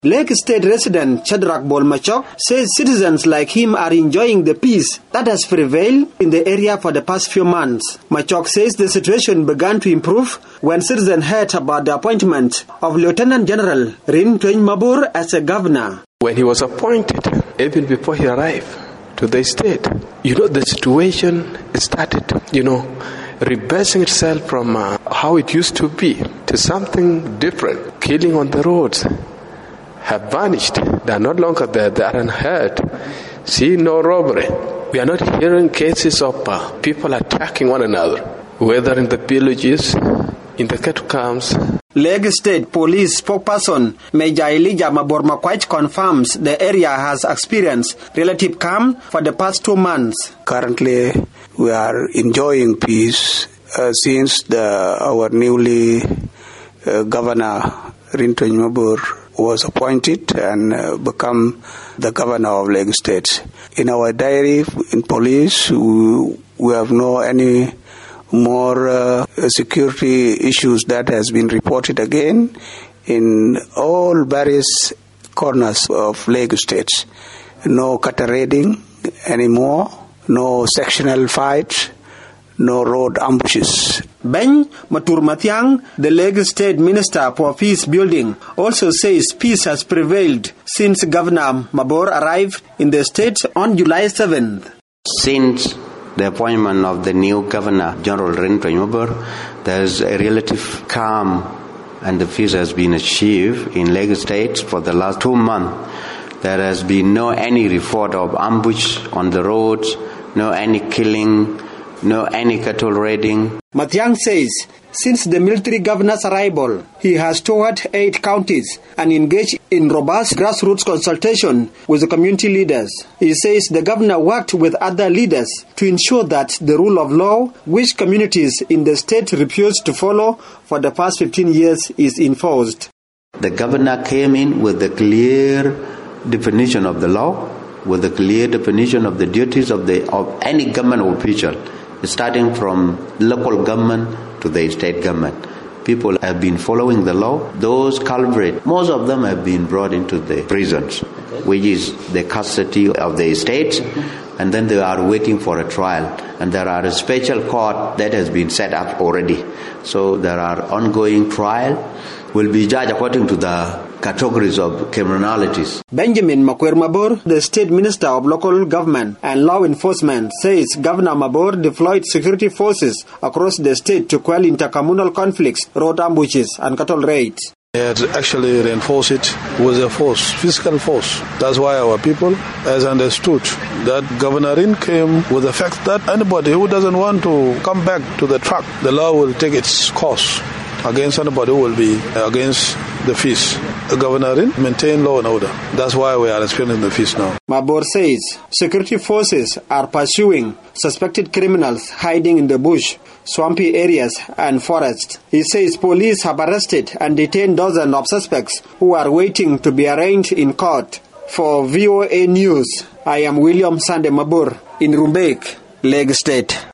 Lake State resident Shadrach Bolmachok says citizens like him are enjoying the peace that has prevailed in the area for the past few months. Machok says the situation began to improve when citizens heard about the appointment of Lieutenant General Rin Tweny Mabur as a governor. When he was appointed, even before he arrived to the state, the situation started, reversing itself from how it used to be to something different. Killing on the roads have vanished. They are no longer there. They are unheard. See no robbery. We are not hearing cases of people attacking one another, whether in the villages, in the cattle camps. Lake State Police spokesperson Major Elijah Mabor-Makwach confirms the area has experienced relative calm for the past 2 months. Currently, we are enjoying peace since our newly governor Rin Tweny Mabur was appointed and become the governor of Lake State. In our diary, in police, we have no any more security issues that has been reported again in all various corners of Lake State. No cattle raiding anymore, no sectional fights, no road ambushes. Ben Matur Matiang, the Lake State Minister for Peace Building, also says peace has prevailed since Governor Mabor arrived in the state on July 7th. Since the appointment of the new Governor General Rin Tweny Mabur, there is a relative calm and the peace has been achieved in Lake State for the last 2 months. There has been no any report of ambush on the roads, no any killing, no any cattle raiding. Matiang says since the military governor's arrival, he has toured 8 counties and engaged in robust grassroots consultation with the community leaders. He says the governor worked with other leaders to ensure that the rule of law, which communities in the state refused to follow for the past 15 years, is enforced. The governor came in with a clear definition of the law, with a clear definition of the duties of any government official, starting from local government to the state government. People have been following the law. Those culprits, most of them have been brought into the prisons, which is the custody of the states, and then they are waiting for a trial. And there are a special court that has been set up already. So there are ongoing trial, will be judged according to the categories of criminalities. Benjamin Makwar Mabor, the State Minister of Local Government and Law Enforcement, says Governor Mabor deployed security forces across the state to quell intercommunal conflicts, road ambushes and cattle raids. He had actually reinforced it with a force, physical force. That's why our people has understood that Governor Rin came with the fact that anybody who doesn't want to come back to the track, the law will take its course against anybody who will be against the peace. Governor Rin maintain law and order. That's why we are experiencing the peace now. Mabor says security forces are pursuing suspected criminals hiding in the bush, swampy areas and forests. He says police have arrested and detained dozens of suspects who are waiting to be arraigned in court. For VOA News, I am William Sande Mabur in Rumbek, Lake State.